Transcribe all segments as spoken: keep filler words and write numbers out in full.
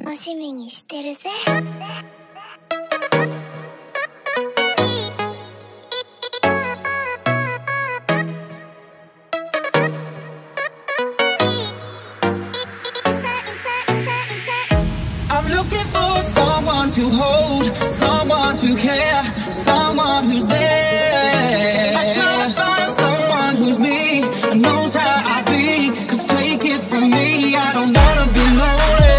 楽しみにしてるぜ。 I'm looking for someone to hold, someone to care, someone who's there. I try to find someone who's me and knows how I be. Cause take it from me, I don't wanna be lonely.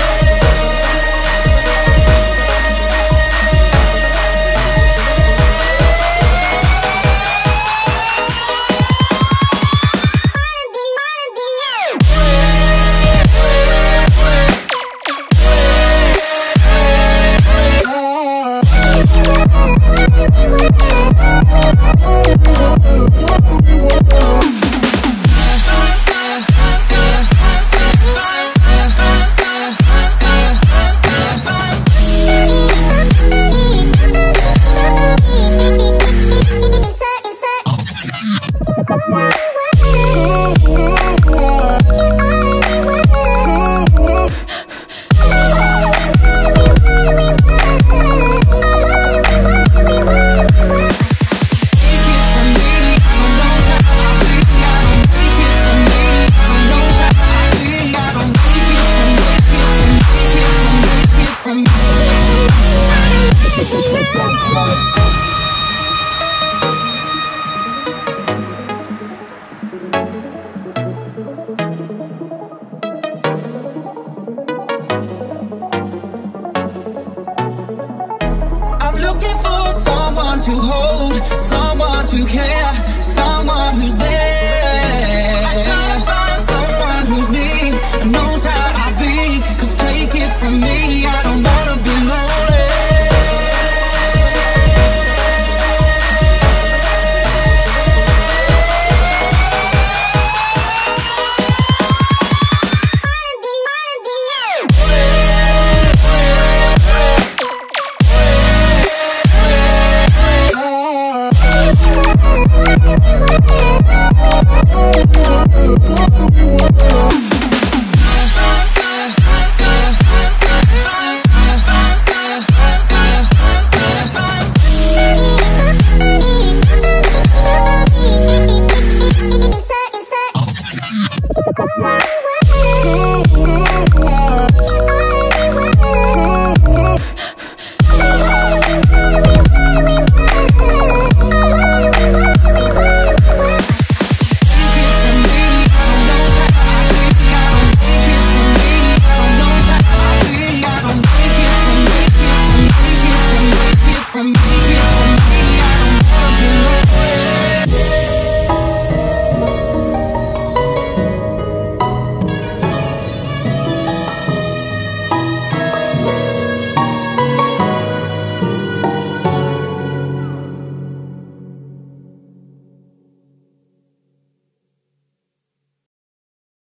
I'm looking for someone to hold, someone to care.